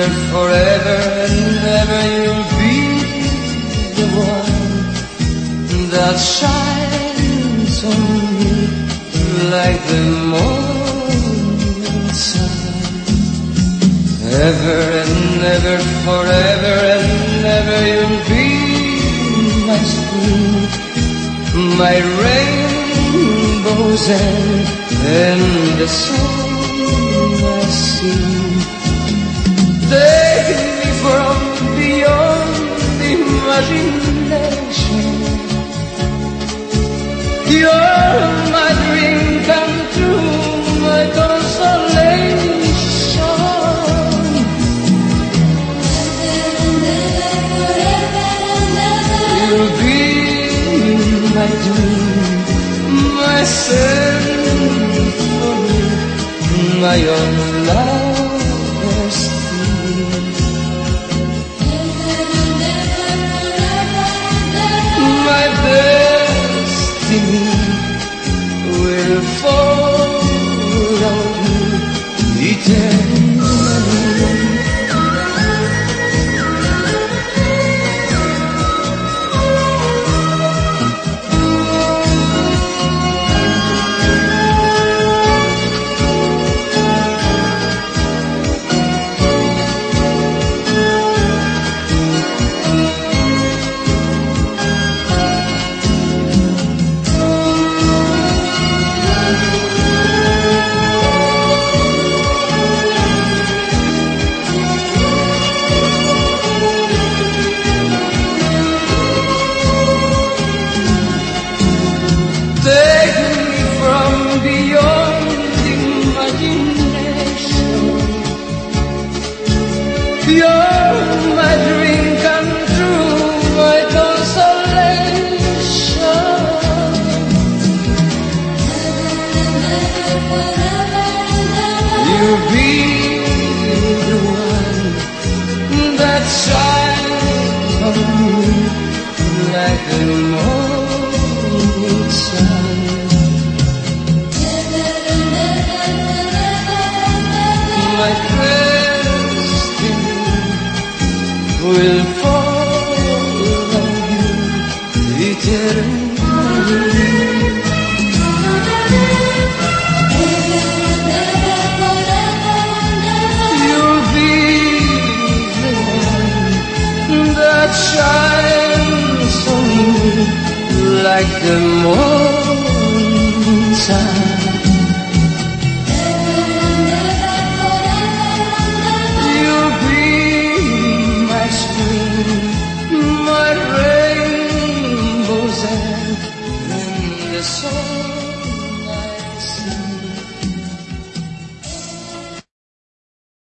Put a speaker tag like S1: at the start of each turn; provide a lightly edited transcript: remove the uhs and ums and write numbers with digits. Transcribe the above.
S1: ever, forever and ever you'll be the one that shines on me like the morning sun. Ever and ever, forever and ever you'll be my spring, my rainbows and the song I sing. Take me from beyond imagination. You're my dream come true, my consolation. You'll be my dream, my symphony, my own lover's theme. My destiny will follow you eternally. Take me from beyond imagination. You're my dream come true, my consolation. You'll be the one that shines on me like the morning sun. My destiny will follow you eternally. You'll be the one that shines on me like the morning sun. My rainbows and the sun.